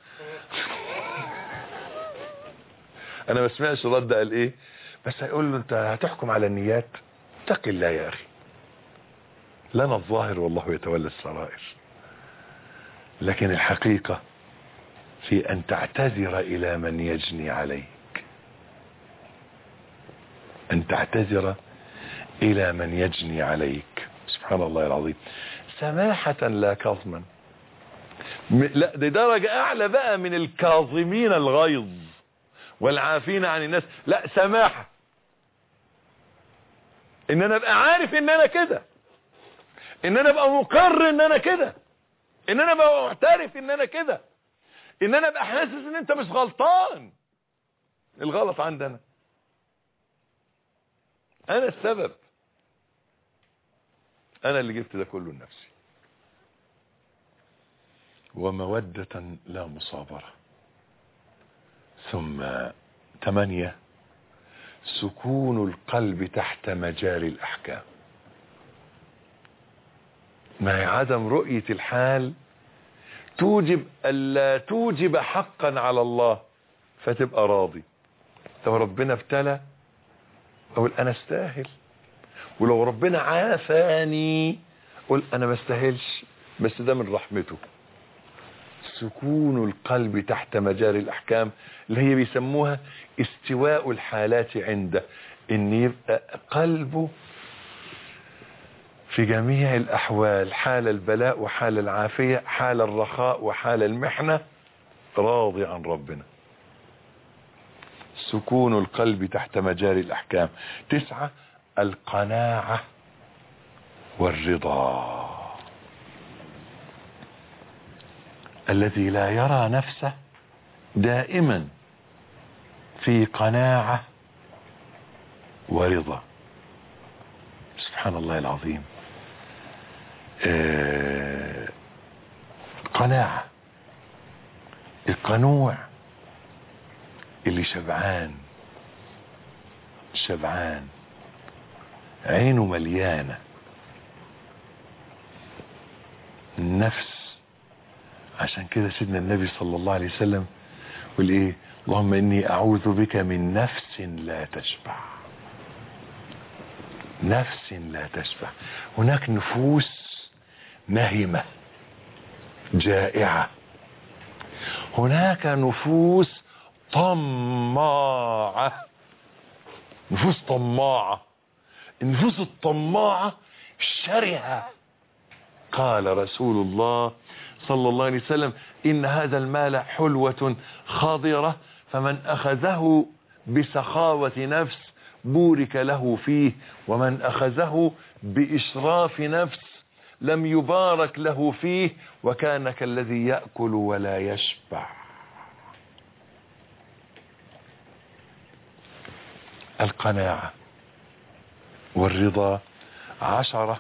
انا ما سمعش الرد قال ايه، بس هيقول له انت هتحكم على النيات؟ اتق الله يا اخي، لنا الظاهر والله يتولى السرائر. لكن الحقيقة في ان تعتذر الى من يجني عليك، ان تعتذر الى من يجني عليك. سبحان الله العظيم، سماحة لا كظما. لا، دي درجة اعلى بقى من الكاظمين الغيظ والعافين عن الناس. لا، سماحة، ان انا ابقى عارف ان انا كده، ان انا ابقى مقر ان انا كده، ان انا ابقى معترف ان انا كده، ان انا ابقى حاسس ان انت مش غلطان، الغلط عندنا، انا السبب، انا اللي جبت ده كله لنفسي. ومودة لا مصابرة. ثم 8، سكون القلب تحت مجاري الأحكام. ما هي عدم رؤية الحال توجب ألا توجب حقا على الله، فتبقى راضي. لو ربنا ابتلى أقول أنا استاهل، ولو ربنا عافاني أقول أنا ما استاهلش، بس ده من رحمته. سكون القلب تحت مجاري الأحكام، اللي هي بيسموها استواء الحالات عنده، ان يبقى قلبه في جميع الأحوال، حال البلاء وحال العافية، حال الرخاء وحال المحنة، راضي عن ربنا. سكون القلب تحت مجاري الأحكام. 9 القناعة والرضا. الذي لا يرى نفسه دائما في قناعة ورضا. سبحان الله العظيم. قناعة. القنوع اللي شبعان عينه مليانة. النفس. عشان كده سيدنا النبي صلى الله عليه وسلم يقول ايه؟ اللهم اني اعوذ بك من نفس لا تشبع. نفس لا تشبع. هناك نفوس نهمة جائعة. هناك نفوس طماعة. نفوس طماعة. النفوس الطماعة شرهة. قال رسول الله صلى الله عليه وسلم إن هذا المال حلوة خاضرة فمن أخذه بسخاوة نفس بورك له فيه ومن أخذه بإشراف نفس لم يبارك له فيه وكان كالذي يأكل ولا يشبع. القناعة والرضا. 10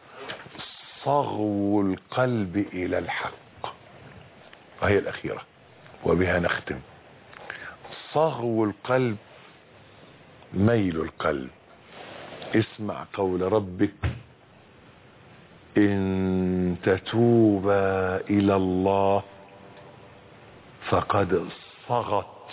صغو القلب إلى الحق. وهي الأخيرة وبها نختم. صغو القلب ميل القلب. اسمع قول ربك إن تتوبا إلى الله فقد صغت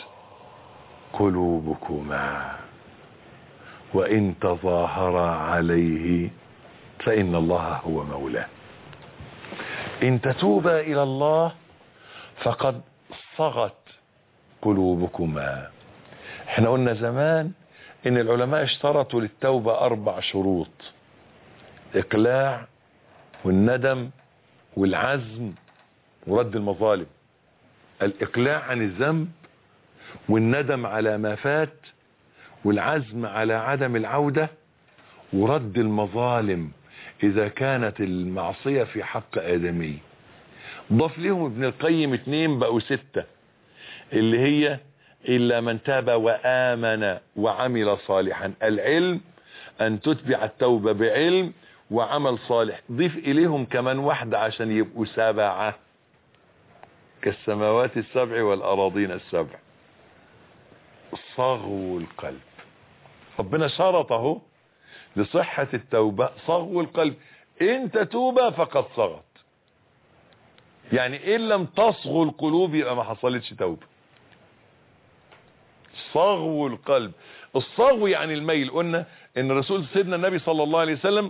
قلوبكما وإن تظاهرا عليه فإن الله هو مولاه. إن تتوبا إلى الله فقد صغت قلوبكما. احنا قلنا زمان ان العلماء اشترطوا للتوبة 4 شروط: اقلاع والندم والعزم ورد المظالم. الاقلاع عن الذنب والندم على ما فات والعزم على عدم العودة ورد المظالم اذا كانت المعصية في حق آدمي. ضاف لهم ابن القيم 2 بقوا 6 اللي هي إلا من تاب وآمن وعمل صالحا. العلم أن تتبع التوبة بعلم وعمل صالح. ضيف إليهم كمان 1 عشان يبقوا 7 كالسماوات ال7 والأراضين ال7. صغو القلب. ربنا شرطه لصحة التوبة صغو القلب. إن تتوبة فقد صغت. يعني إن لم تصغو القلوب يبقى ما حصلتش توبة. صغو القلب. الصغو يعني الميل. قلنا ان رسول سيدنا النبي صلى الله عليه وسلم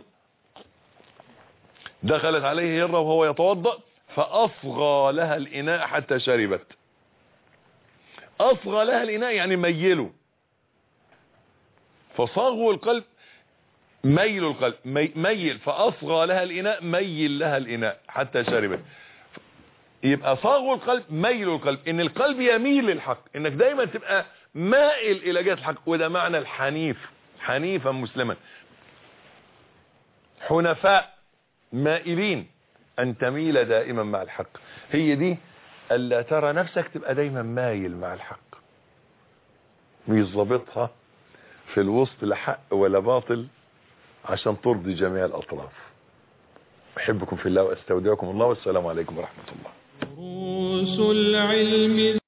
دخلت عليه هرة وهو يتوضأ فأصغى لها الإناء حتى شربت. أصغى لها الإناء يعني ميله. فصغو القلب ميل القلب. ميل فأصغى لها الإناء ميل لها الإناء حتى شربت. يبقى صغو القلب ميل القلب. ان القلب يميل للحق. انك دايما تبقى مائل الى جهة الحق. وده معنى الحنيف. حنيفا مسلما. حنفاء مائلين. ان تميل دائما مع الحق. هي دي الا ترى نفسك تبقى دايما مايل مع الحق. مش ظابطها في الوسط لا حق ولا باطل عشان ترضي جميع الاطراف. احبكم في الله واستودعكم الله والسلام عليكم ورحمة الله.